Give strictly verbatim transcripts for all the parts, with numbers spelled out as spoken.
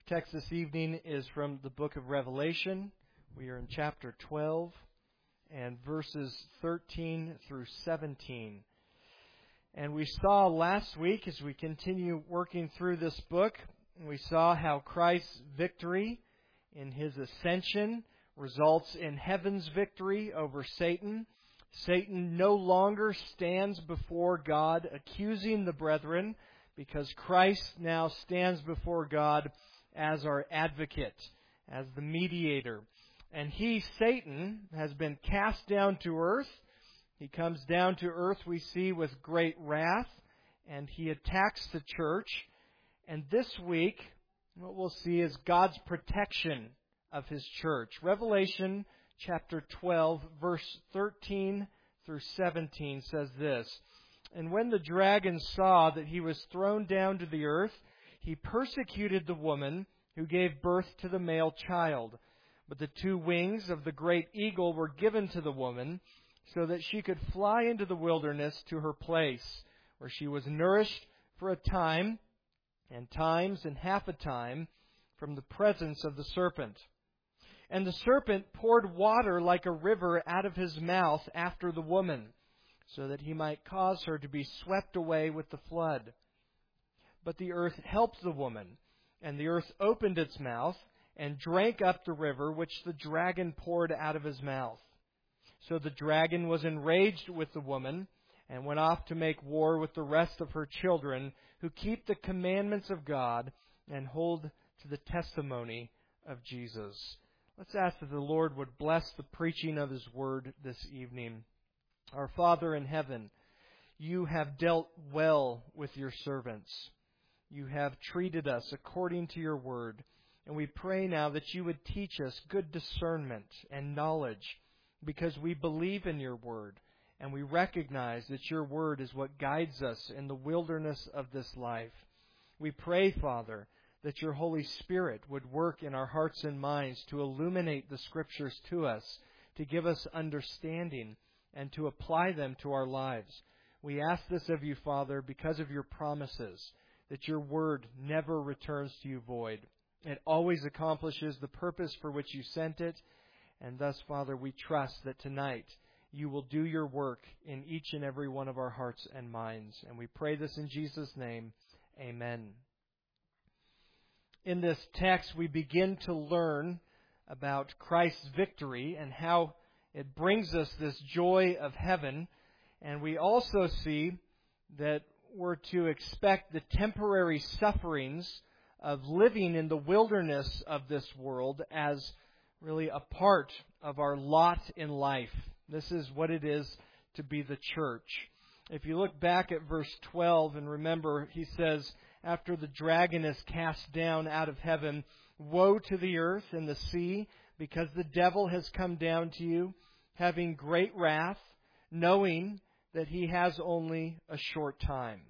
text this evening is from the book of Revelation. We are in chapter twelve and verses thirteen through seventeen. And we saw last week, as we continue working through this book, we saw how Christ's victory in His ascension results in heaven's victory over Satan. Satan no longer stands before God accusing the brethren, because Christ now stands before God as our advocate, as the mediator. And he, Satan, has been cast down to earth. He comes down to earth, we see, with great wrath, and he attacks the church. And this week, what we'll see is God's protection of His church. Revelation chapter twelve, verse thirteen through seventeen says this: "And when the dragon saw that he was thrown down to the earth, he persecuted the woman who gave birth to the male child. But the two wings of the great eagle were given to the woman, so that she could fly into the wilderness to her place, where she was nourished for a time, and times and half a time, from the presence of the serpent. And the serpent poured water like a river out of his mouth after the woman, so that he might cause her to be swept away with the flood. But the earth helped the woman, and the earth opened its mouth and drank up the river which the dragon poured out of his mouth. So the dragon was enraged with the woman, and went off to make war with the rest of her children, who keep the commandments of God and hold to the testimony of Jesus." Let's ask that the Lord would bless the preaching of His Word this evening. Our Father in heaven, You have dealt well with Your servants. You have treated us according to Your Word. And we pray now that You would teach us good discernment and knowledge, because we believe in Your Word, and we recognize that Your Word is what guides us in the wilderness of this life. We pray, Father, that Your Holy Spirit would work in our hearts and minds to illuminate the Scriptures to us, to give us understanding, and to apply them to our lives. We ask this of You, Father, because of Your promises, that Your Word never returns to You void. It always accomplishes the purpose for which You sent it, and thus, Father, we trust that tonight You will do Your work in each and every one of our hearts and minds. And we pray this in Jesus' name. Amen. In this text, we begin to learn about Christ's victory and how it brings us this joy of heaven. And we also see that we're to expect the temporary sufferings of living in the wilderness of this world as really a part of our lot in life. This is what it is to be the church. If you look back at verse twelve and remember, he says, after the dragon is cast down out of heaven, "Woe to the earth and the sea, because the devil has come down to you, having great wrath, knowing that he has only a short time."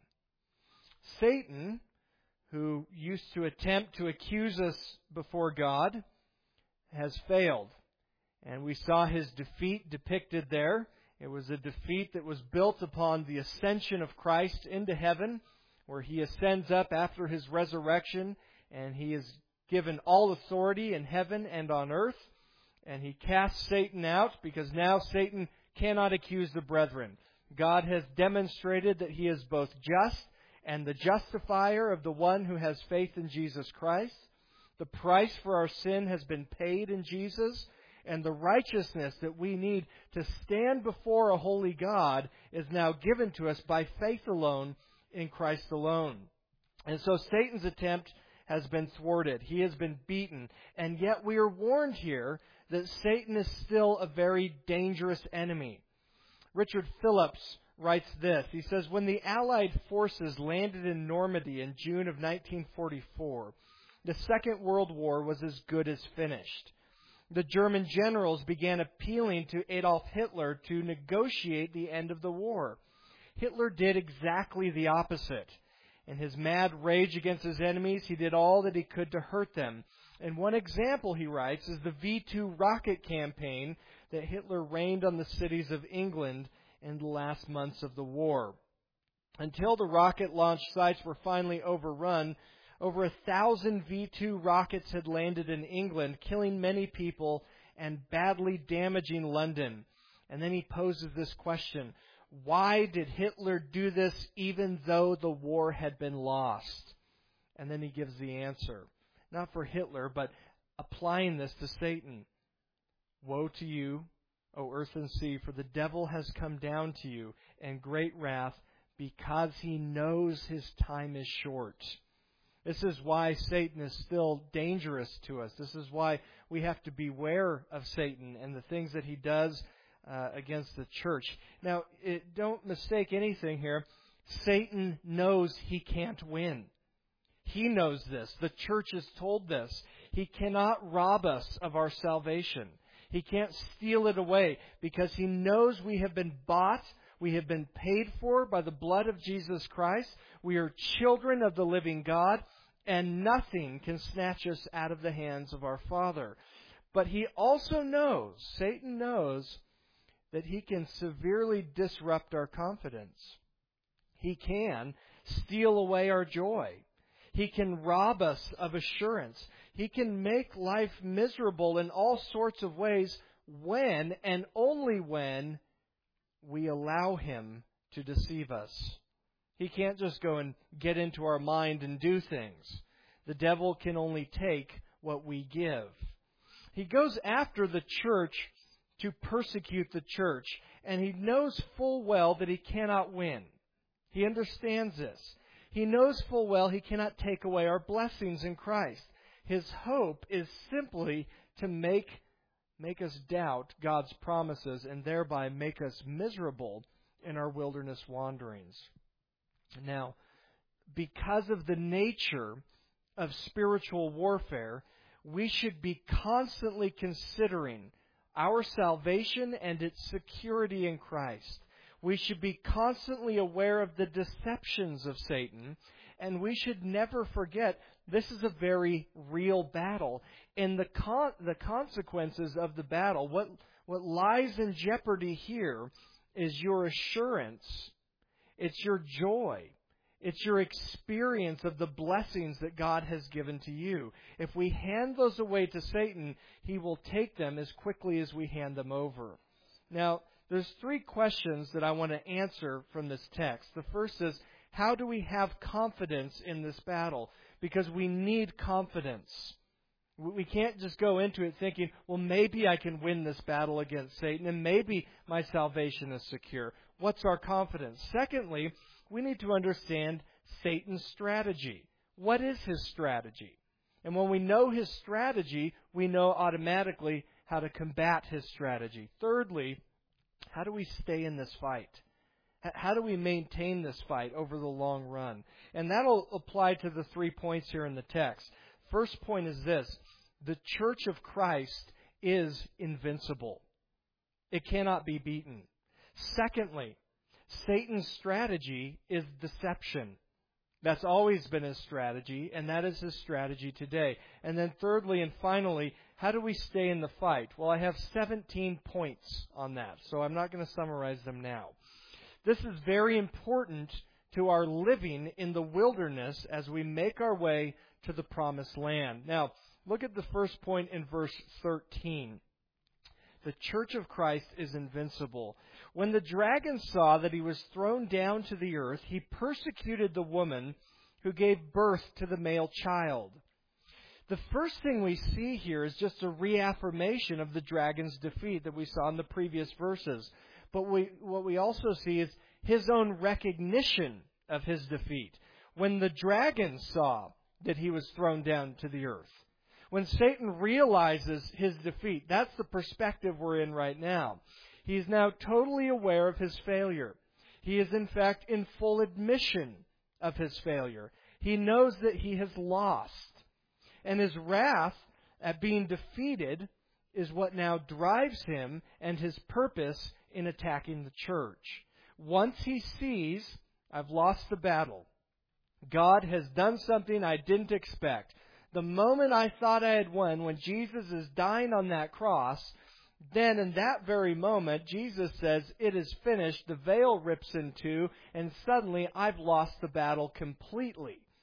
Satan, who used to attempt to accuse us before God, has failed. And we saw his defeat depicted there. It was a defeat that was built upon the ascension of Christ into heaven, where He ascends up after His resurrection, and He is given all authority in heaven and on earth. And He casts Satan out, because now Satan cannot accuse the brethren. God has demonstrated that He is both just and the justifier of the one who has faith in Jesus Christ. The price for our sin has been paid in Jesus, and the righteousness that we need to stand before a holy God is now given to us by faith alone in Christ alone. And so Satan's attempt has been thwarted. He has been beaten. And yet we are warned here that Satan is still a very dangerous enemy. Richard Phillips writes this. He says, "When the Allied forces landed in Normandy in June of nineteen forty-four, the Second World War was as good as finished. The German generals began appealing to Adolf Hitler to negotiate the end of the war. Hitler did exactly the opposite. In his mad rage against his enemies, he did all that he could to hurt them. And one example, he writes, is the V two rocket campaign that Hitler rained on the cities of England in the last months of the war. Until the rocket launch sites were finally overrun, Over a thousand V two rockets had landed in England, killing many people and badly damaging London. And then he poses this question: why did Hitler do this even though the war had been lost? And then he gives the answer. Not for Hitler, but applying this to Satan. Woe to you, O earth and sea, for the devil has come down to you in great wrath, because he knows his time is short. This is why Satan is still dangerous to us. This is why we have to beware of Satan and the things that he does uh, against the church. Now, it, don't mistake anything here. Satan knows he can't win. He knows this. The church is told this. He cannot rob us of our salvation. He can't steal it away, because he knows we have been bought, we have been paid for by the blood of Jesus Christ. We are children of the living God, and nothing can snatch us out of the hands of our Father. But he also knows, Satan knows, that he can severely disrupt our confidence. He can steal away our joy. He can rob us of assurance. He can make life miserable in all sorts of ways when and only when we allow him to deceive us. He can't just go and get into our mind and do things. The devil can only take what we give. He goes after the church to persecute the church, and he knows full well that he cannot win. He understands this. He knows full well he cannot take away our blessings in Christ. His hope is simply to make, make us doubt God's promises and thereby make us miserable in our wilderness wanderings. Now, because of the nature of spiritual warfare, we should be constantly considering our salvation and its security in Christ. We should be constantly aware of the deceptions of Satan, and we should never forget this is a very real battle. And the con- the consequences of the battle, what, what lies in jeopardy here is your assurance. It's your joy. It's your experience of the blessings that God has given to you. If we hand those away to Satan, he will take them as quickly as we hand them over. Now, there's three questions that I want to answer from this text. The first is, how do we have confidence in this battle? Because we need confidence. We can't just go into it thinking, well, maybe I can win this battle against Satan, and maybe my salvation is secure. What's our confidence? Secondly, we need to understand Satan's strategy. What is his strategy? And when we know his strategy, we know automatically how to combat his strategy. Thirdly, how do we stay in this fight? How do we maintain this fight over the long run? And that'll apply to the three points here in the text. First point is this: the church of Christ is invincible. It cannot be beaten. Secondly, Satan's strategy is deception. That's always been his strategy, and that is his strategy today. And then thirdly and finally, how do we stay in the fight? Well, I have seventeen points on that, so I'm not going to summarize them now. This is very important to our living in the wilderness as we make our way to the promised land. Now, look at the first point in verse thirteen. The church of Christ is invincible. When the dragon saw that he was thrown down to the earth, he persecuted the woman who gave birth to the male child. The first thing we see here is just a reaffirmation of the dragon's defeat that we saw in the previous verses. But we, what we also see is his own recognition of his defeat. When the dragon saw that he was thrown down to the earth, when Satan realizes his defeat, that's the perspective we're in right now. He is now totally aware of his failure. He is in fact in full admission of his failure. He knows that he has lost. And his wrath at being defeated is what now drives him and his purpose in attacking the church. Once he sees, I've lost the battle. God has done something I didn't expect. The moment I thought I had won, when Jesus is dying on that cross, then in that very moment, Jesus says, it is finished. The veil rips in two, and suddenly I've lost the battle completely.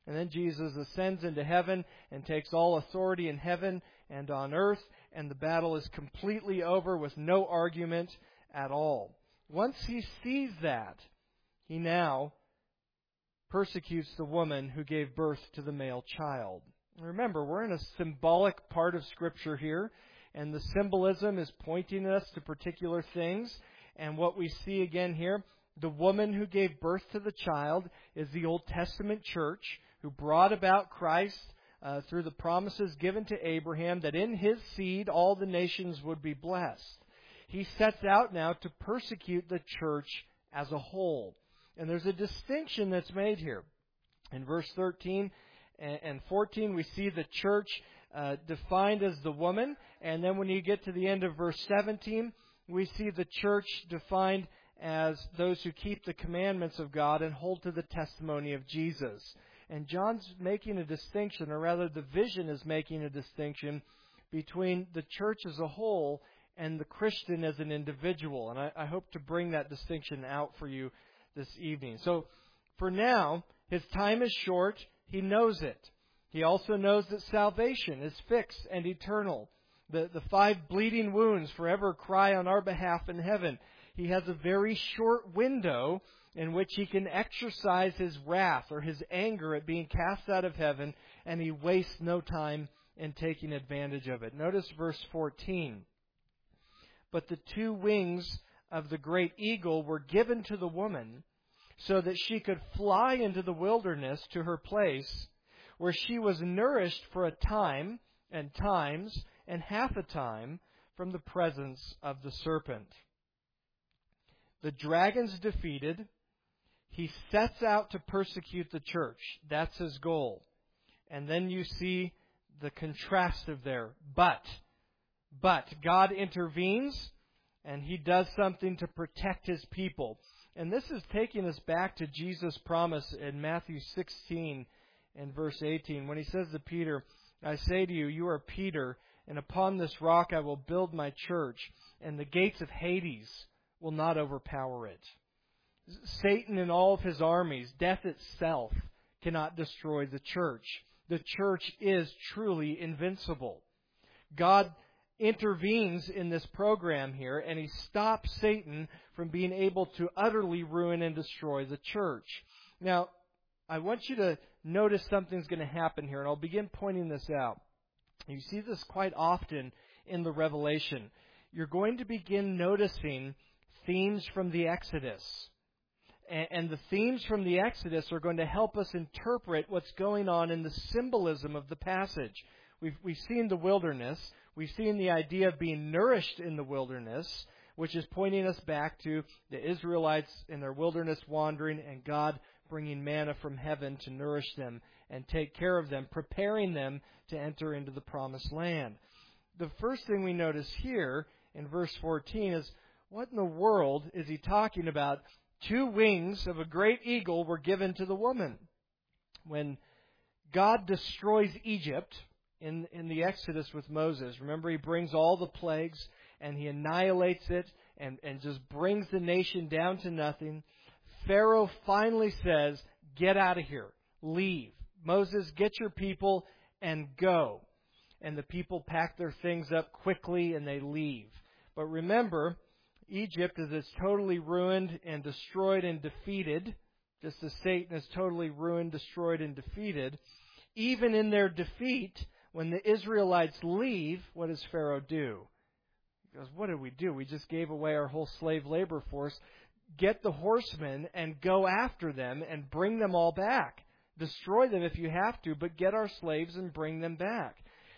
And then Jesus ascends into heaven and takes all authority in heaven and on earth, and the battle is completely over with no argument at all. Once he sees that, he now persecutes the woman who gave birth to the male child. Remember, we're in a symbolic part of Scripture here, and the symbolism is pointing us to particular things. And what we see again here, the woman who gave birth to the child is the Old Testament church who brought about Christ uh, through the promises given to Abraham that in his seed all the nations would be blessed. He sets out now to persecute the church as a whole. And there's a distinction that's made here. In verse thirteen and fourteen, we see the church uh, defined as the woman. And then when you get to the end of verse seventeen, we see the church defined as those who keep the commandments of God and hold to the testimony of Jesus. And John's making a distinction, or rather the vision is making a distinction between the church as a whole and the Christian as an individual. And I, I hope to bring that distinction out for you this evening. So for now, his time is short. He knows it. He also knows that salvation is fixed and eternal. The, the five bleeding wounds forever cry on our behalf in heaven. He has a very short window in which he can exercise his wrath or his anger at being cast out of heaven, and he wastes no time in taking advantage of it. Notice verse fourteen. But the two wings of the great eagle were given to the woman so that she could fly into the wilderness to her place, where she was nourished for a time and times and half a time from the presence of the serpent. The dragon's defeated. He sets out to persecute the church. That's his goal. And then you see the contrast of there. But, but God intervenes, and he does something to protect his people. And this is taking us back to Jesus' promise in Matthew sixteen and verse eighteen, when he says to Peter, I say to you, you are Peter, and upon this rock I will build my church, and the gates of Hades will not overpower it. Satan and all of his armies, death itself, cannot destroy the church. The church is truly invincible. God intervenes in this program here, and he stops Satan from being able to utterly ruin and destroy the church. Now, I want you to notice something's going to happen here, and I'll begin pointing this out. You see this quite often in the Revelation. You're going to begin noticing themes from the Exodus. And the themes from the Exodus are going to help us interpret what's going on in the symbolism of the passage. We've, we've seen the wilderness. We've seen the idea of being nourished in the wilderness, which is pointing us back to the Israelites in their wilderness wandering and God bringing manna from heaven to nourish them and take care of them, preparing them to enter into the promised land. The first thing we notice here in verse fourteen is, what in the world is he talking about? Two wings of a great eagle were given to the woman. When God destroys Egypt in, in the Exodus with Moses, remember he brings all the plagues and he annihilates it and, and just brings the nation down to nothing. Pharaoh finally says, get out of here. Leave. Moses, get your people and go. And the people pack their things up quickly and they leave. But remember, Egypt is totally ruined and destroyed and defeated, just as Satan is totally ruined, destroyed, and defeated. Even in their defeat, when the Israelites leave, what does Pharaoh do? He goes, what did we do? We just gave away our whole slave labor force. Get the horsemen and go after them and bring them all back. Destroy them if you have to, but get our slaves and bring them back.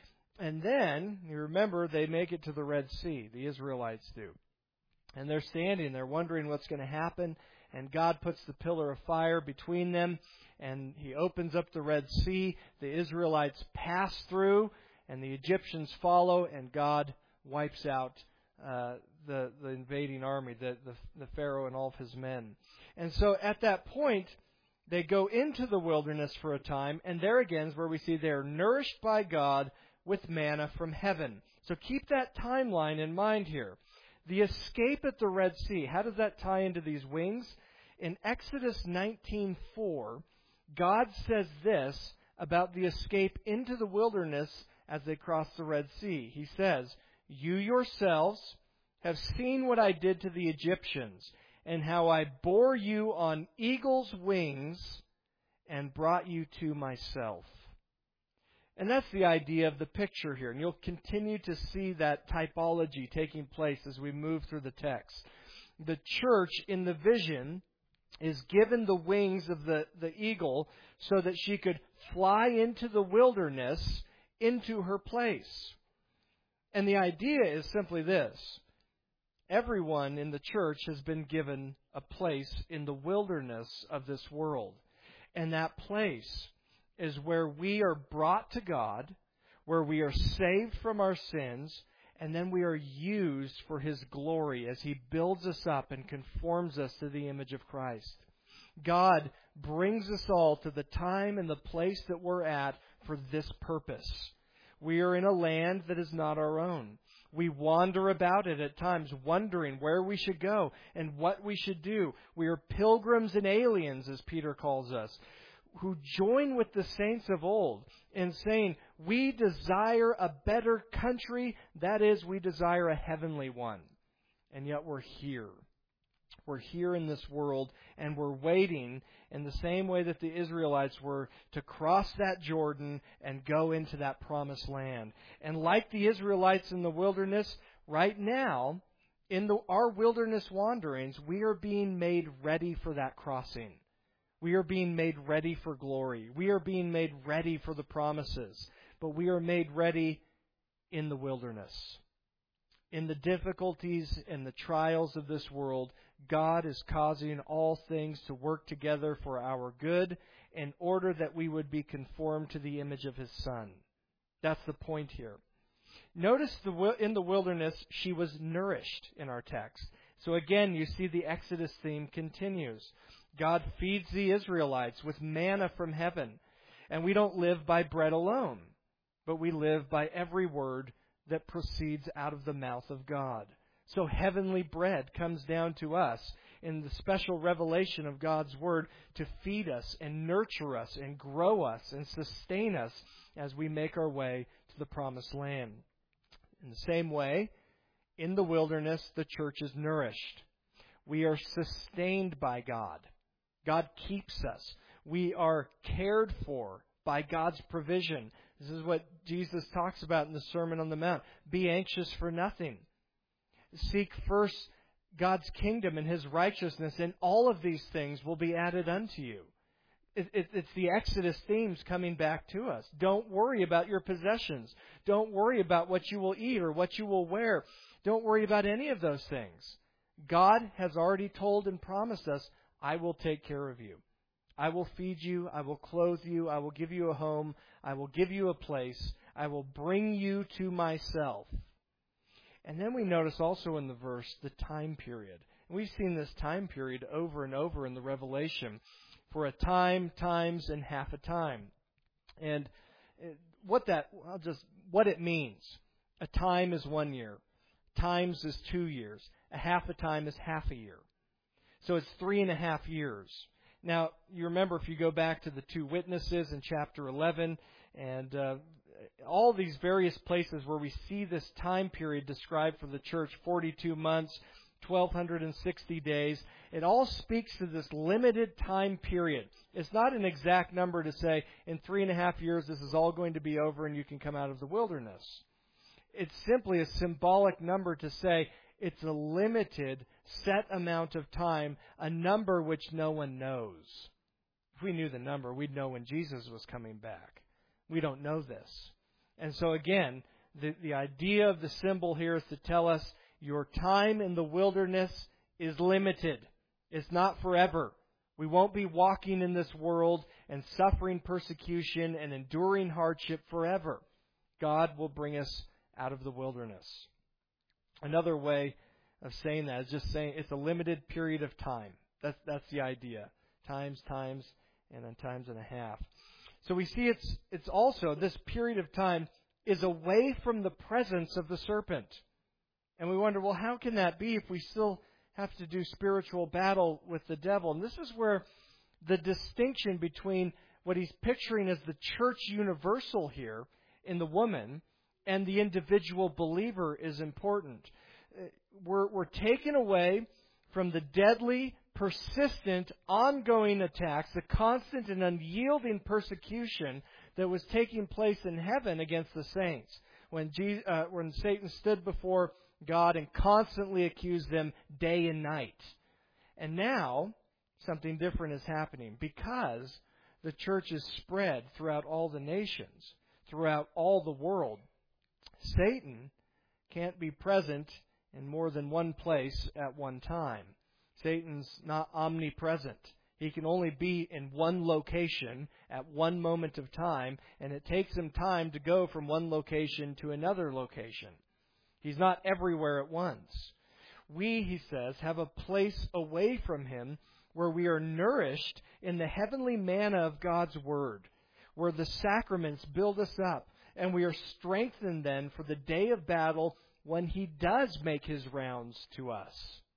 And then, you remember, they make it to the Red Sea. The Israelites do. And they're standing there wondering what's going to happen. And God puts the pillar of fire between them. And he opens up the Red Sea. The Israelites pass through. And the Egyptians follow. And God wipes out uh, the, the invading army, the, the, the Pharaoh and all of his men. And so at that point, they go into the wilderness for a time. And there again is where we see they're nourished by God with manna from heaven. So keep that timeline in mind here. The escape at the Red Sea, how does that tie into these wings? In Exodus nineteen four, God says this about the escape into the wilderness as they cross the Red Sea. He says, "You yourselves have seen what I did to the Egyptians, and how I bore you on eagle's wings and brought you to myself." And that's the idea of the picture here. And you'll continue to see that typology taking place as we move through the text. The church in the vision is given the wings of the, the eagle so that she could fly into the wilderness, into her place. And the idea is simply this. Everyone in the church has been given a place in the wilderness of this world. And that place is where we are brought to God, where we are saved from our sins, and then we are used for His glory as He builds us up and conforms us to the image of Christ. God brings us all to the time and the place that we're at for this purpose. We are in a land that is not our own. We wander about it at times, wondering where we should go and what we should do. We are pilgrims and aliens, as Peter calls us, who join with the saints of old in saying, we desire a better country. That is, we desire a heavenly one. And yet we're here. We're here in this world, and we're waiting in the same way that the Israelites were to cross that Jordan and go into that promised land. And like the Israelites in the wilderness, right now, in the, our wilderness wanderings, we are being made ready for that crossing. We are being made ready for glory. We are being made ready for the promises. But we are made ready in the wilderness. In the difficulties and the trials of this world, God is causing all things to work together for our good in order that we would be conformed to the image of His Son. That's the point here. Notice the, in the wilderness, she was nourished in our text. So again, you see the Exodus theme continues. God feeds the Israelites with manna from heaven. And we don't live by bread alone, but we live by every word that proceeds out of the mouth of God. So heavenly bread comes down to us in the special revelation of God's Word to feed us and nurture us and grow us and sustain us as we make our way to the promised land. In the same way, in the wilderness, the church is nourished. We are sustained by God. God keeps us. We are cared for by God's provision. This is what Jesus talks about in the Sermon on the Mount. Be anxious for nothing. Seek first God's kingdom and His righteousness, and all of these things will be added unto you. It, it, it's the Exodus themes coming back to us. Don't worry about your possessions. Don't worry about what you will eat or what you will wear. Don't worry about any of those things. God has already told and promised us, I will take care of you. I will feed you. I will clothe you. I will give you a home. I will give you a place. I will bring you to myself. And then we notice also in the verse the time period. We've seen this time period over and over in the Revelation. For a time, times, and half a time. And what that, I'll just, what it means. A time is one year. Times is two years. A half a time is half a year. So it's three and a half years. Now, you remember if you go back to the two witnesses in chapter eleven, and uh, all these various places where we see this time period described for the church, forty-two months, twelve sixty days, it all speaks to this limited time period. It's not an exact number to say, in three and a half years this is all going to be over and you can come out of the wilderness. It's simply a symbolic number to say it's a limited, set amount of time, a number which no one knows. If we knew the number, we'd know when Jesus was coming back. We don't know this. And so again, the, the idea of the symbol here is to tell us your time in the wilderness is limited. It's not forever. We won't be walking in this world and suffering persecution and enduring hardship forever. God will bring us out of the wilderness. Another way of saying that is just saying it's a limited period of time. That's that's the idea. Times, times, and then times and a half. So we see it's it's also, this period of time is away from the presence of the serpent. And we wonder, well, how can that be if we still have to do spiritual battle with the devil? And this is where the distinction between what he's picturing is the church universal here in the woman, and the individual believer is important. We're, we're taken away from the deadly, persistent, ongoing attacks, the constant and unyielding persecution that was taking place in heaven against the saints. When, Jesus, uh, when Satan stood before God and constantly accused them day and night. And now, something different is happening because the church is spread throughout all the nations, throughout all the world. Satan can't be present in more than one place at one time. Satan's not omnipresent. He can only be in one location at one moment of time, and it takes him time to go from one location to another location. He's not everywhere at once. We, he says, have a place away from him where we are nourished in the heavenly manna of God's Word, where the sacraments build us up, and we are strengthened then for the day of battle when he does make his rounds to us,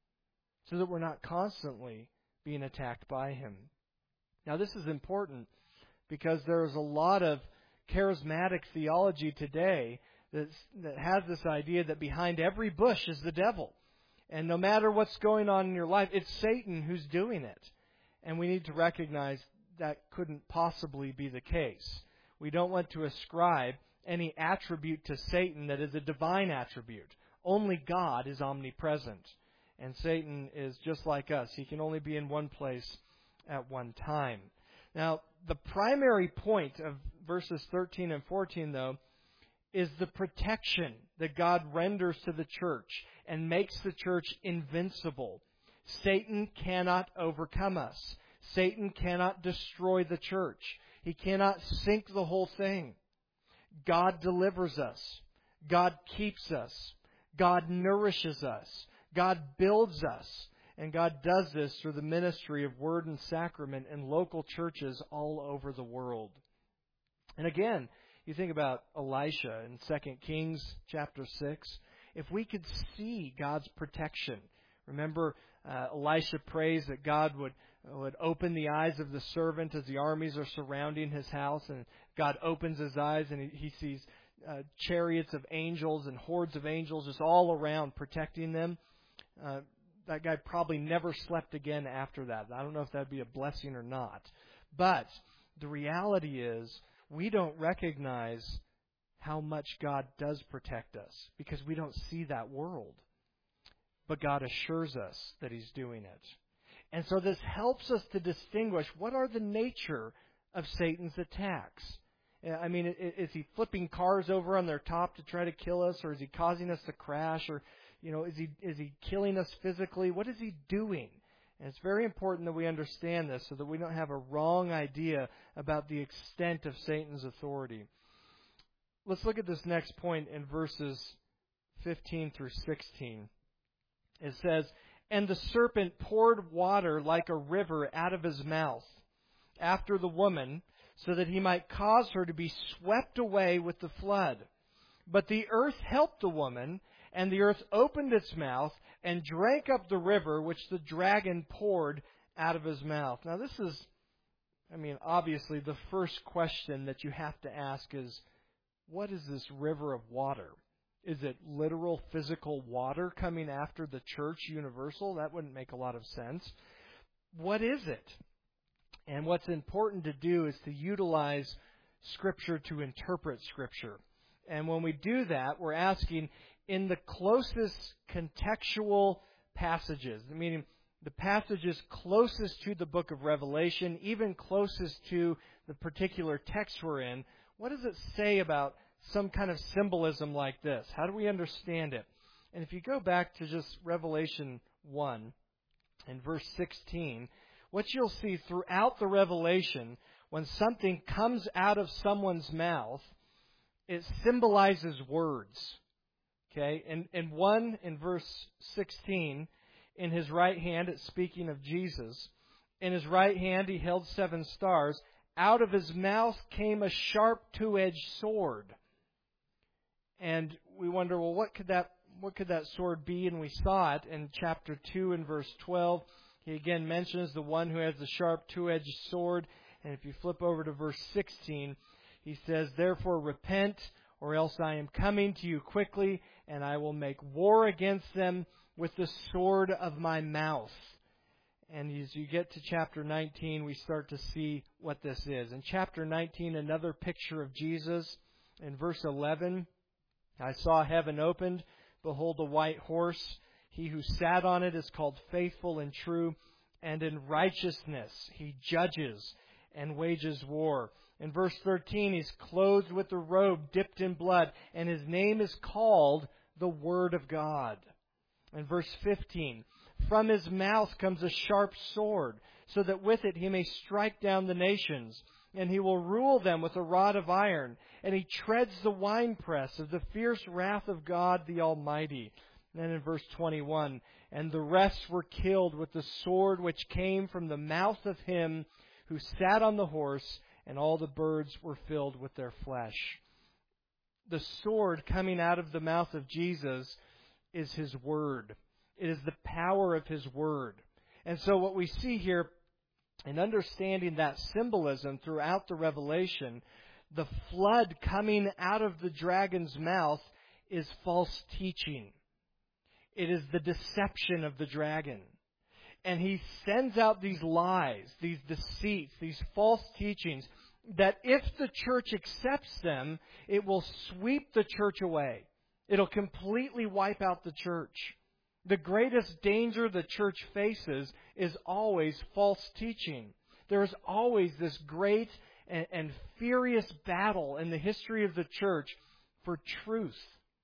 so that we're not constantly being attacked by him. Now, this is important because there's a lot of charismatic theology today that's, that has this idea that behind every bush is the devil. And no matter what's going on in your life, it's Satan who's doing it. And we need to recognize that couldn't possibly be the case. We don't want to ascribe any attribute to Satan that is a divine attribute. Only God is omnipresent. And Satan is just like us. He can only be in one place at one time. Now, the primary point of verses thirteen and fourteen, though, is the protection that God renders to the church and makes the church invincible. Satan cannot overcome us. Satan cannot destroy the church. He cannot sink the whole thing. God delivers us. God keeps us. God nourishes us. God builds us. And God does this through the ministry of Word and Sacrament in local churches all over the world. And again, you think about Elisha in Second Kings chapter six. If we could see God's protection. Remember, uh, Elisha prays that God would, would open the eyes of the servant as the armies are surrounding his house. And God opens his eyes and he, he sees uh, chariots of angels and hordes of angels just all around protecting them. Uh, that guy probably never slept again after that. I don't know if that would be a blessing or not. But the reality is we don't recognize how much God does protect us because we don't see that world. But God assures us that He's doing it. And so this helps us to distinguish what are the nature of Satan's attacks. I mean, is he flipping cars over on their top to try to kill us, or is he causing us to crash, or you know, is he is he killing us physically? What is he doing? And it's very important that we understand this so that we don't have a wrong idea about the extent of Satan's authority. Let's look at this next point in verses fifteen through sixteen. It says, "And the serpent poured water like a river out of his mouth after the woman, so that he might cause her to be swept away with the flood. But the earth helped the woman, and the earth opened its mouth and drank up the river which the dragon poured out of his mouth." Now this is, I mean, obviously the first question that you have to ask is, what is this river of water? Is it literal physical water coming after the church universal? That wouldn't make a lot of sense. What is it? And what's important to do is to utilize Scripture to interpret Scripture. And when we do that, we're asking in the closest contextual passages, meaning the passages closest to the book of Revelation, even closest to the particular text we're in, what does it say about some kind of symbolism like this? How do we understand it? And if you go back to just Revelation one and verse sixteen, what you'll see throughout the Revelation, when something comes out of someone's mouth, it symbolizes words. Okay? And, and one, in verse sixteen, in his right hand, it's speaking of Jesus, in his right hand he held seven stars. Out of his mouth came a sharp two-edged sword. And we wonder, well, what could that what could that sword be? And we saw it in chapter two and verse twelve. He again mentions the one who has the sharp two-edged sword. And if you flip over to verse sixteen, he says, "Therefore repent, or else I am coming to you quickly, and I will make war against them with the sword of my mouth." And as you get to chapter nineteen, we start to see what this is. In chapter nineteen, another picture of Jesus. In verse eleven, "I saw heaven opened. Behold, a white horse. He who sat on it is called Faithful and True, and in righteousness he judges and wages war." In verse thirteen, he's clothed with a robe dipped in blood, and his name is called the Word of God. In verse fifteen, "From his mouth comes a sharp sword, so that with it he may strike down the nations, and he will rule them with a rod of iron, and he treads the winepress of the fierce wrath of God the Almighty." And then in verse twenty-one, "And the rest were killed with the sword which came from the mouth of him who sat on the horse, and all the birds were filled with their flesh." The sword coming out of the mouth of Jesus is His Word. It is the power of His Word. And so what we see here, in understanding that symbolism throughout the Revelation, the flood coming out of the dragon's mouth is false teaching. It is the deception of the dragon. And he sends out these lies, these deceits, these false teachings, that if the church accepts them, it will sweep the church away. It'll completely wipe out the church. The greatest danger the church faces is always false teaching. There is always this great and, and furious battle in the history of the church for truth.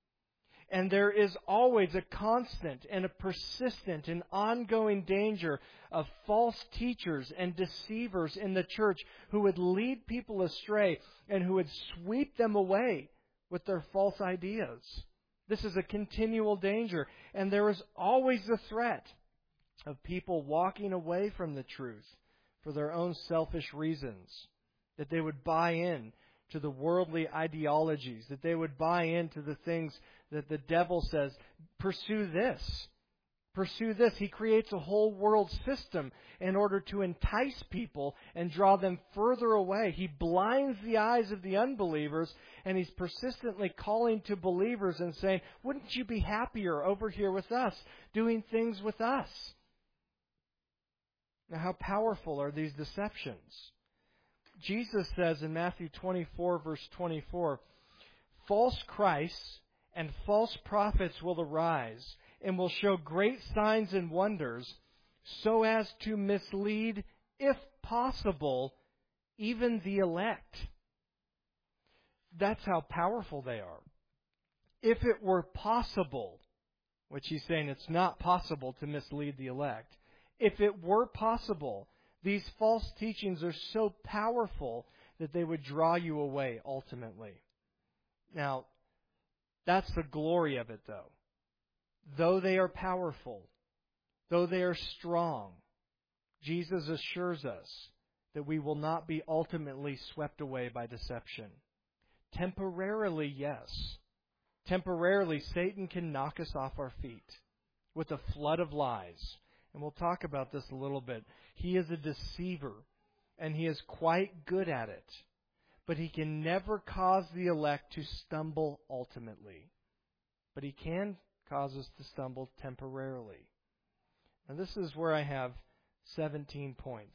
And there is always a constant and a persistent and ongoing danger of false teachers and deceivers in the church who would lead people astray and who would sweep them away with their false ideas. This is a continual danger. And there is always the threat of people walking away from the truth for their own selfish reasons, that they would buy in to the worldly ideologies, that they would buy into the things that the devil says, pursue this, pursue this. He creates a whole world system in order to entice people and draw them further away. He blinds the eyes of the unbelievers, and he's persistently calling to believers and saying, wouldn't you be happier over here with us, doing things with us? Now, how powerful are these deceptions? Jesus says in Matthew twenty-four, verse twenty-four, "False Christs and false prophets will arise and will show great signs and wonders, so as to mislead, if possible, even the elect." That's how powerful they are. If it were possible, which he's saying it's not possible to mislead the elect, if it were possible, these false teachings are so powerful that they would draw you away ultimately. Now, that's the glory of it, though. Though they are powerful, though they are strong, Jesus assures us that we will not be ultimately swept away by deception. Temporarily, yes. Temporarily, Satan can knock us off our feet with a flood of lies. And we'll talk about this a little bit. He is a deceiver, and he is quite good at it. But he can never cause the elect to stumble ultimately. But he can cause us to stumble temporarily. And this is where I have seventeen points.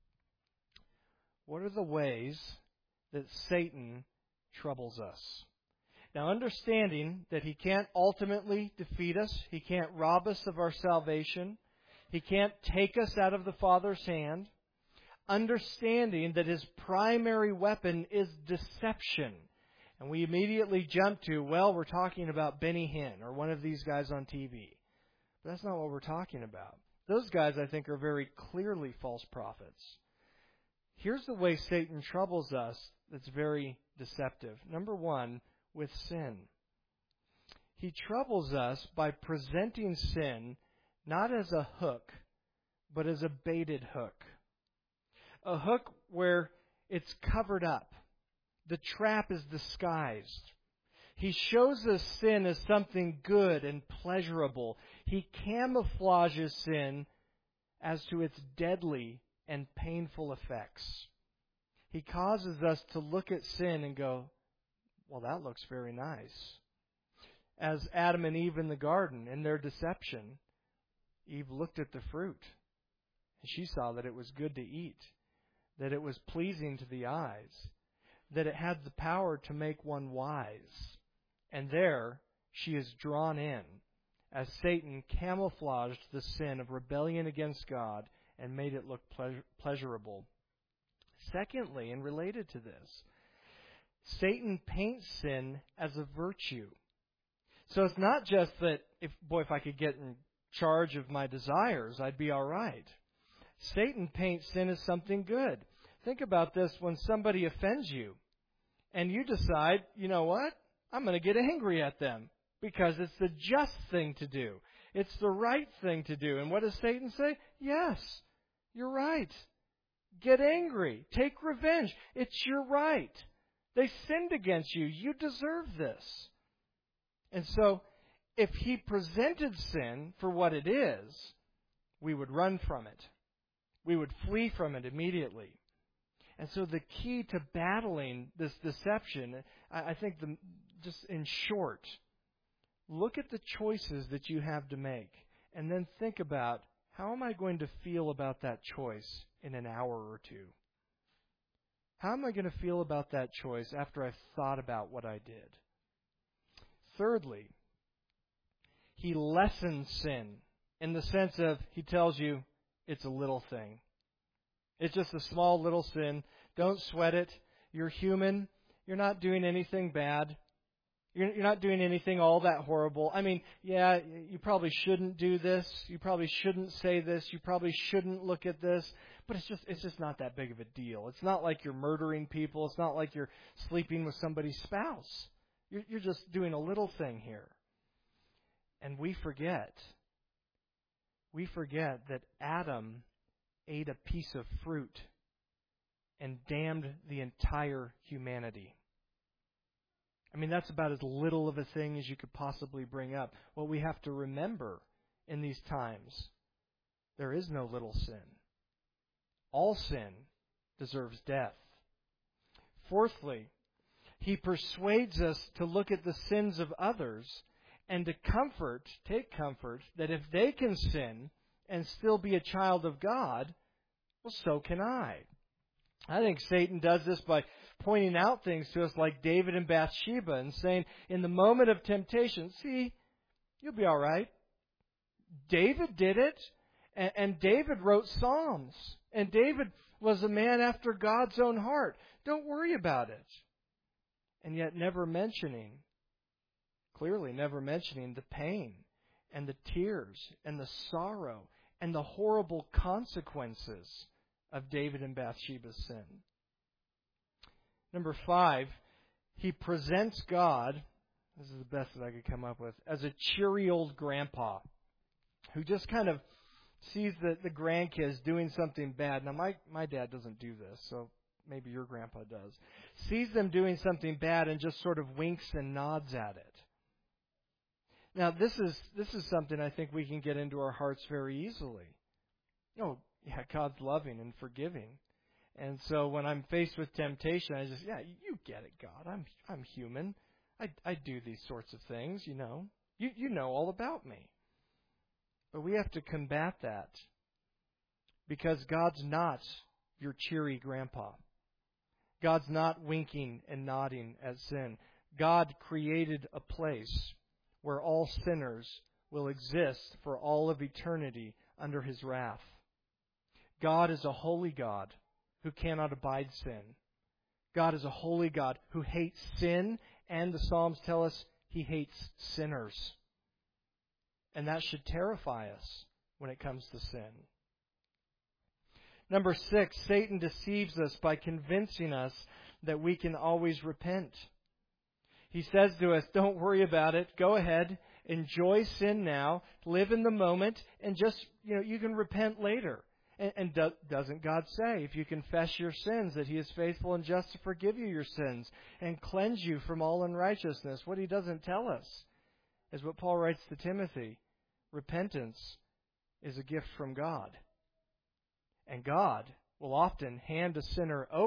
What are the ways that Satan troubles us? Now, understanding that he can't ultimately defeat us, he can't rob us of our salvation, he can't take us out of the Father's hand. Understanding that his primary weapon is deception. And we immediately jump to, well, we're talking about Benny Hinn or one of these guys on T V. But that's not what we're talking about. Those guys, I think, are very clearly false prophets. Here's the way Satan troubles us that's very deceptive. Number one, with sin. He troubles us by presenting sin not as a hook, but as a baited hook. A hook where it's covered up. The trap is disguised. He shows us sin as something good and pleasurable. He camouflages sin as to its deadly and painful effects. he causes us to look at sin and go, well, that looks very nice. As Adam and Eve in the garden, in their deception, Eve looked at the fruit, and she saw that it was good to eat, that it was pleasing to the eyes, that it had the power to make one wise. And there she is drawn in, as Satan camouflaged the sin of rebellion against God and made it look pleasure- pleasurable. Secondly, and related to this, Satan paints sin as a virtue. So it's not just that, if boy, if I could get in charge of my desires, I'd be all right. Satan paints sin as something good. Think about this when somebody offends you, and you decide, you know what? I'm going to get angry at them because it's the just thing to do. It's the right thing to do. And what does Satan say? Yes, you're right. Get angry. Take revenge. It's your right. They sinned against you. You deserve this. And so, if he presented sin for what it is, we would run from it. We would flee from it immediately. And so the key to battling this deception, I think, the, just in short, look at the choices that you have to make, and then think about, how am I going to feel about that choice in an hour or two? How am I going to feel about that choice after I've thought about what I did? Thirdly, he lessens sin in the sense of he tells you it's a little thing. It's just a small little sin. Don't sweat it. You're human. You're not doing anything bad. You're, you're not doing anything all that horrible. I mean, yeah, you probably shouldn't do this. You probably shouldn't say this. You probably shouldn't look at this. But it's just it's just not that big of a deal. It's not like you're murdering people. It's not like you're sleeping with somebody's spouse. You're, you're just doing a little thing here. And we forget. We forget that Adam ate a piece of fruit and damned the entire humanity. I mean, that's about as little of a thing as you could possibly bring up. What we have to remember in these times, there is no little sin. All sin deserves death. Fourthly, he persuades us to look at the sins of others and to comfort, take comfort, that if they can sin and still be a child of God, well, so can I. I think Satan does this by pointing out things to us like David and Bathsheba and saying, in the moment of temptation, see, you'll be all right. David did it, and, and David wrote Psalms, and David was a man after God's own heart. Don't worry about it. And yet never mentioning, clearly never mentioning the pain and the tears and the sorrow and the horrible consequences of David and Bathsheba's sin. Number five, he presents God, this is the best that I could come up with, as a cheery old grandpa who just kind of sees the, the grandkids doing something bad. Now, my, my dad doesn't do this, so maybe your grandpa does. Sees them doing something bad and just sort of winks and nods at it. Now, this is this is something I think we can get into our hearts very easily. Oh, yeah, God's loving and forgiving. And so when I'm faced with temptation, I just, yeah, you get it, God. I'm I'm human. I I do these sorts of things, you know. You you know all about me. But we have to combat that because God's not your cheery grandpa. God's not winking and nodding at sin. God created a place where all sinners will exist for all of eternity under His wrath. God is a holy God who cannot abide sin. God is a holy God who hates sin, and the Psalms tell us He hates sinners. And that should terrify us when it comes to sin. Number six, Satan deceives us by convincing us that we can always repent. He says to us, don't worry about it. Go ahead. Enjoy sin now. Live in the moment. And just, you know, you can repent later. And, and do, doesn't God say, if you confess your sins, that He is faithful and just to forgive you your sins and cleanse you from all unrighteousness? What He doesn't tell us is what Paul writes to Timothy. Repentance is a gift from God. And God will often hand a sinner over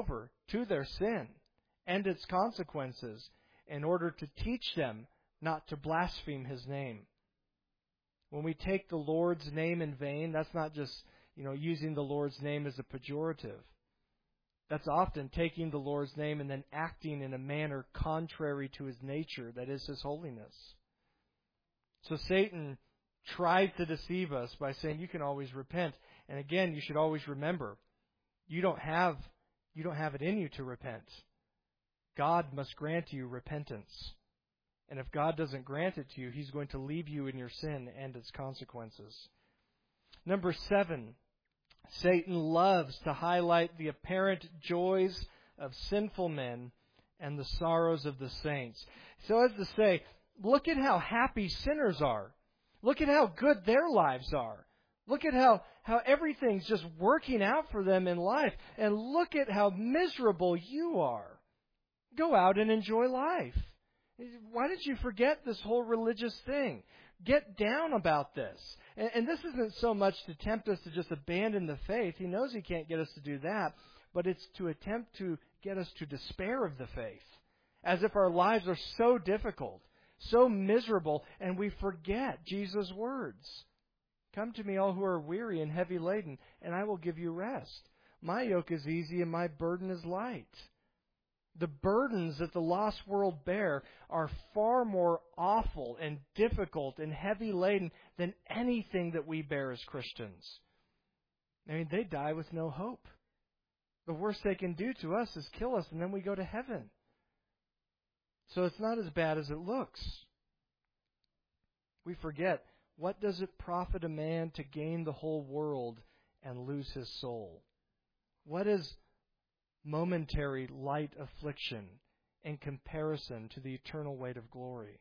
to their sin and its consequences in order to teach them not to blaspheme His name. When we take the Lord's name in vain, that's not just, you know, using the Lord's name as a pejorative. That's often taking the Lord's name and then acting in a manner contrary to His nature, that is His holiness. So Satan tries to deceive us by saying you can always repent. And again, you should always remember, you don't have you don't have it in you to repent. God must grant you repentance. And if God doesn't grant it to you, He's going to leave you in your sin and its consequences. Number seven, Satan loves to highlight the apparent joys of sinful men and the sorrows of the saints. So as to say, look at how happy sinners are. Look at how good their lives are. Look at how, how everything's just working out for them in life. And look at how miserable you are. Go out and enjoy life. Why did you forget this whole religious thing? Get down about this. And, and this isn't so much to tempt us to just abandon the faith. He knows He can't get us to do that. But it's to attempt to get us to despair of the faith. As if our lives are so difficult, so miserable, and we forget Jesus' words. Come to me, all who are weary and heavy laden, and I will give you rest. My yoke is easy and my burden is light. The burdens that the lost world bear are far more awful and difficult and heavy laden than anything that we bear as Christians. I mean, they die with no hope. The worst they can do to us is kill us, and then we go to heaven. So it's not as bad as it looks. We forget, what does it profit a man to gain the whole world and lose his soul? What is momentary light affliction in comparison to the eternal weight of glory?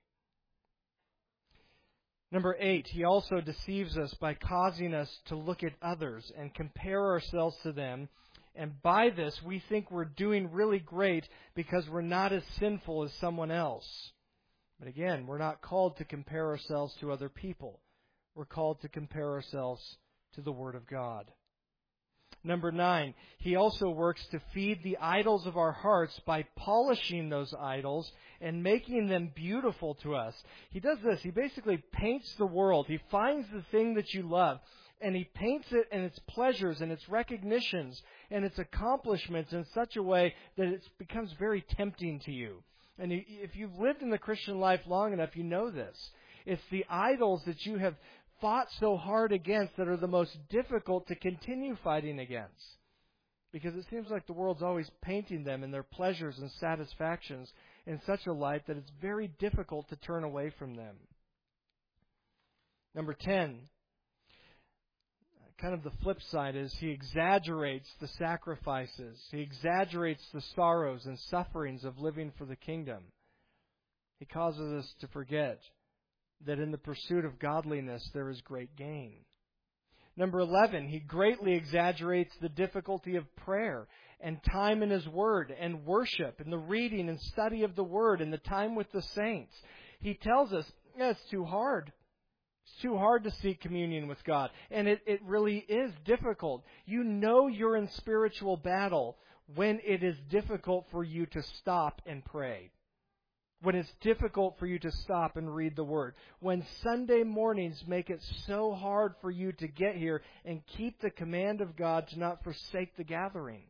Number eight, he also deceives us by causing us to look at others and compare ourselves to them. And by this, we think we're doing really great because we're not as sinful as someone else. But again, we're not called to compare ourselves to other people. We're called to compare ourselves to the Word of God. Number nine, he also works to feed the idols of our hearts by polishing those idols and making them beautiful to us. He does this. He basically paints the world. He finds the thing that you love, and he paints it and its pleasures and its recognitions and its accomplishments in such a way that it becomes very tempting to you. And if you've lived in the Christian life long enough, you know this. It's the idols that you have fought so hard against that are the most difficult to continue fighting against. Because it seems like the world's always painting them and their pleasures and satisfactions in such a light that it's very difficult to turn away from them. Number ten, kind of the flip side is he exaggerates the sacrifices. He exaggerates the sorrows and sufferings of living for the kingdom. He causes us to forget that in the pursuit of godliness there is great gain. Number eleven, he greatly exaggerates the difficulty of prayer and time in His Word and worship and the reading and study of the Word and the time with the saints. He tells us, yeah, it's too hard. It's too hard to seek communion with God. And it, it really is difficult. You know you're in spiritual battle when it is difficult for you to stop and pray. When it's difficult for you to stop and read the Word. When Sunday mornings make it so hard for you to get here and keep the command of God to not forsake the gathering.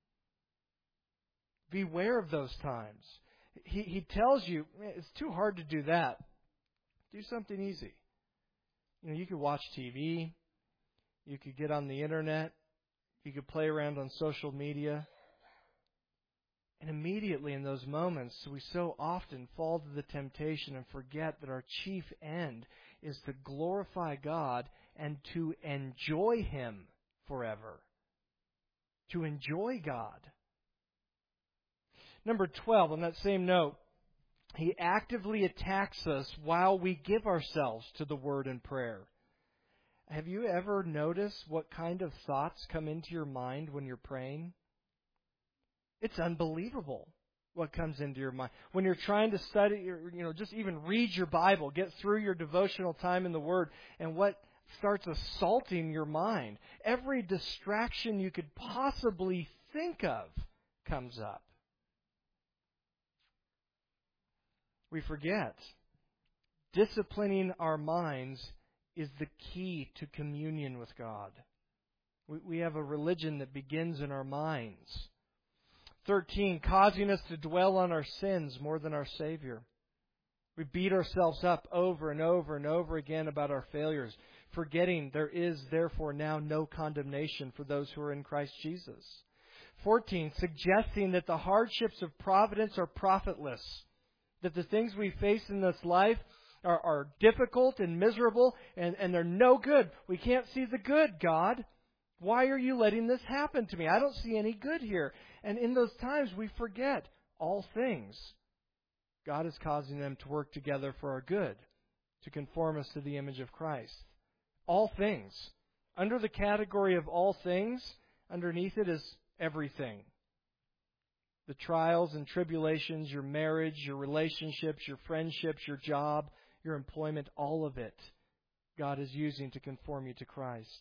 Beware of those times. He, he tells you, it's too hard to do that. Do something easy. You know, you could watch T V. You could get on the internet. You could play around on social media. And immediately in those moments, we so often fall to the temptation and forget that our chief end is to glorify God and to enjoy Him forever. To enjoy God. Number twelve, on that same note, he actively attacks us while we give ourselves to the Word and prayer. Have you ever noticed what kind of thoughts come into your mind when you're praying? It's unbelievable what comes into your mind. When you're trying to study, or, you know, just even read your Bible, get through your devotional time in the Word, and what starts assaulting your mind. Every distraction you could possibly think of comes up. We forget. Disciplining our minds is the key to communion with God. We, we have a religion that begins in our minds. thirteen, causing us to dwell on our sins more than our Savior. We beat ourselves up over and over and over again about our failures, forgetting there is therefore now no condemnation for those who are in Christ Jesus. fourteen, suggesting that the hardships of providence are profitless, that the things we face in this life are, are difficult and miserable, and, and they're no good. We can't see the good, God. Why are you letting this happen to me? I don't see any good here. And in those times, we forget all things. God is causing them to work together for our good, to conform us to the image of Christ. All things. Under the category of all things, underneath it is everything. The trials and tribulations, your marriage, your relationships, your friendships, your job, your employment, all of it, God is using to conform you to Christ.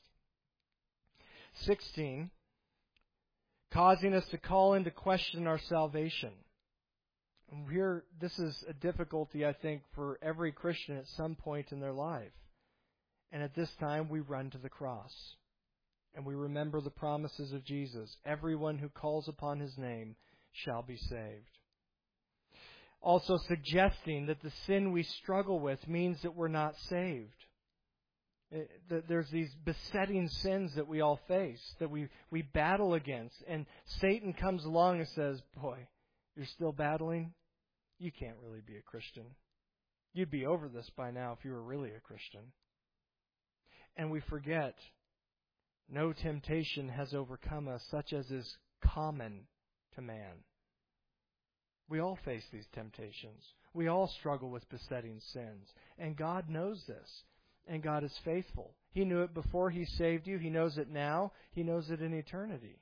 sixteen, causing us to call into question our salvation. And here, this is a difficulty, I think, for every Christian at some point in their life. And at this time, we run to the cross. And we remember the promises of Jesus. Everyone who calls upon His name shall be saved. Also suggesting that the sin we struggle with means that we're not saved. There's these besetting sins that we all face, that we, we battle against. And Satan comes along and says, boy, you're still battling? You can't really be a Christian. You'd be over this by now if you were really a Christian. And we forget, no temptation has overcome us such as is common to man. We all face these temptations. We all struggle with besetting sins. And God knows this. And God is faithful. He knew it before He saved you. He knows it now. He knows it in eternity.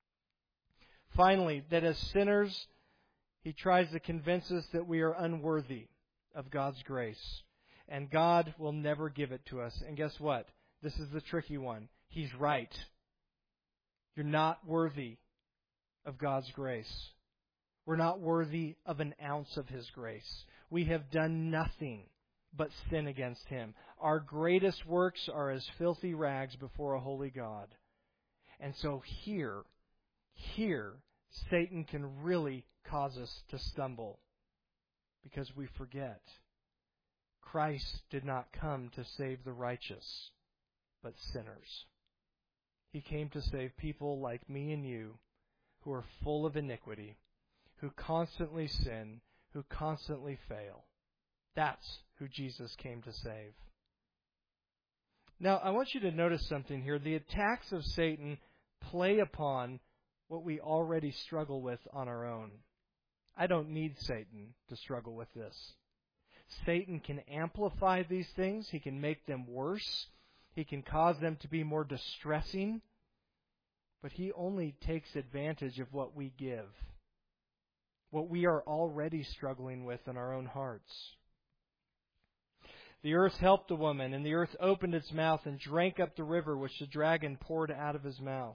Finally, that as sinners, He tries to convince us that we are unworthy of God's grace. And God will never give it to us. And guess what? This is the tricky one. He's right. You're not worthy of God's grace. We're not worthy of an ounce of His grace. We have done nothing but sin against Him. Our greatest works are as filthy rags before a holy God. And so here, here, Satan can really cause us to stumble because we forget. Christ did not come to save the righteous, but sinners. He came to save people like me and you who are full of iniquity, who constantly sin, who constantly fail. That's who Jesus came to save. Now, I want you to notice something here. The attacks of Satan play upon what we already struggle with on our own. I don't need Satan to struggle with this. Satan can amplify these things. He can make them worse. He can cause them to be more distressing. But he only takes advantage of what we give, what we are already struggling with in our own hearts. The earth helped the woman, and the earth opened its mouth and drank up the river which the dragon poured out of his mouth.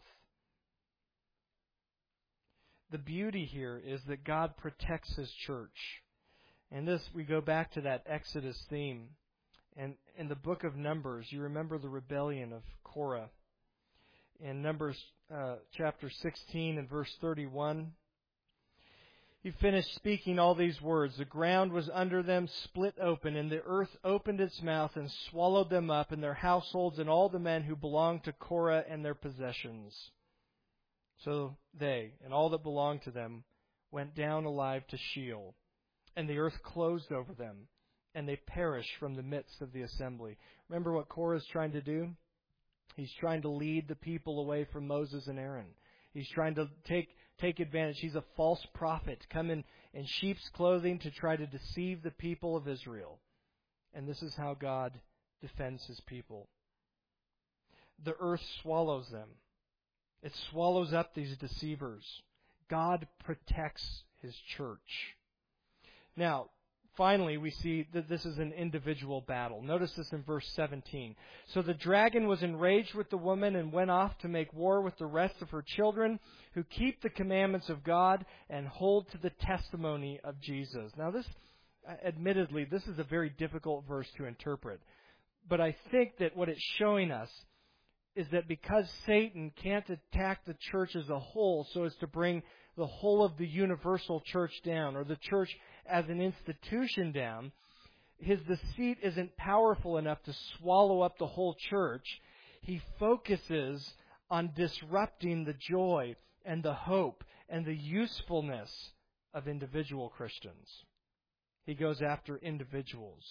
The beauty here is that God protects His church. And this, we go back to that Exodus theme. And in the book of Numbers, you remember the rebellion of Korah. In Numbers uh, chapter sixteen and verse thirty-one, He finished speaking all these words. The ground was under them, split open, and the earth opened its mouth and swallowed them up and their households and all the men who belonged to Korah and their possessions. So they and all that belonged to them went down alive to Sheol, and the earth closed over them, and they perished from the midst of the assembly. Remember what Korah is trying to do? He's trying to lead the people away from Moses and Aaron. He's trying to take take advantage. He's a false prophet, come in in sheep's clothing to try to deceive the people of Israel. And this is how God defends His people. The earth swallows them. It swallows up these deceivers. God protects His church. Now, finally, we see that this is an individual battle. Notice this in verse seventeen. So the dragon was enraged with the woman and went off to make war with the rest of her children who keep the commandments of God and hold to the testimony of Jesus. Now this, admittedly, this is a very difficult verse to interpret. But I think that what it's showing us is that because Satan can't attack the church as a whole so as to bring the whole of the universal church down, or the church as an institution down, his deceit isn't powerful enough to swallow up the whole church. He focuses on disrupting the joy and the hope and the usefulness of individual Christians. He goes after individuals.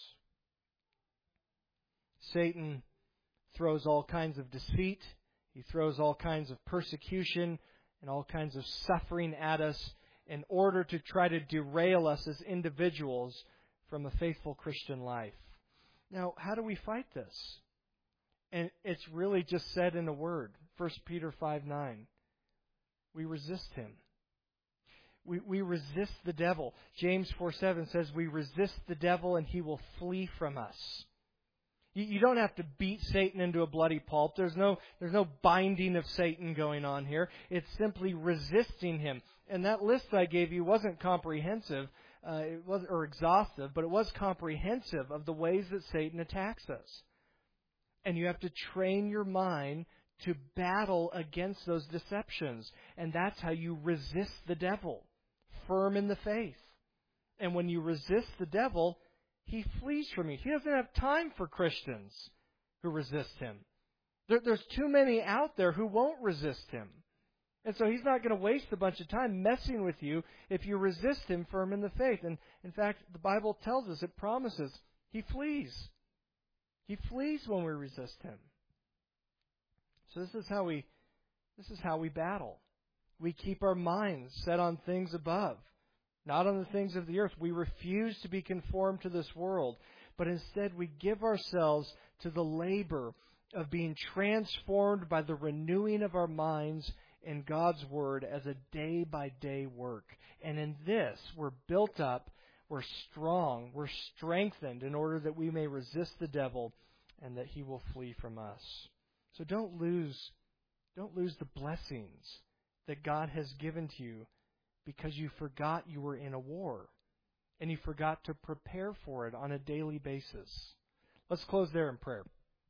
Satan throws all kinds of deceit. He throws all kinds of persecution and all kinds of suffering at us in order to try to derail us as individuals from a faithful Christian life. Now, how do we fight this? And it's really just said in a word, First Peter five nine. We resist him. We, we resist the devil. James four seven says we resist the devil and he will flee from us. You, you don't have to beat Satan into a bloody pulp. There's no, there's no binding of Satan going on here. It's simply resisting him. And that list I gave you wasn't comprehensive, uh, it was or exhaustive, but it was comprehensive of the ways that Satan attacks us. And you have to train your mind to battle against those deceptions. And that's how you resist the devil, firm in the faith. And when you resist the devil, he flees from you. He doesn't have time for Christians who resist him. There, there's too many out there who won't resist him. And so he's not going to waste a bunch of time messing with you if you resist him firm in the faith. And in fact, the Bible tells us, it promises, he flees. He flees when we resist him. So this is how we this is how we battle. We keep our minds set on things above, not on the things of the earth. We refuse to be conformed to this world, but instead we give ourselves to the labor of being transformed by the renewing of our minds in God's Word as a day-by-day work. And in this, we're built up, we're strong, we're strengthened in order that we may resist the devil and that he will flee from us. So don't lose, don't lose the blessings that God has given to you because you forgot you were in a war and you forgot to prepare for it on a daily basis. Let's close there in prayer.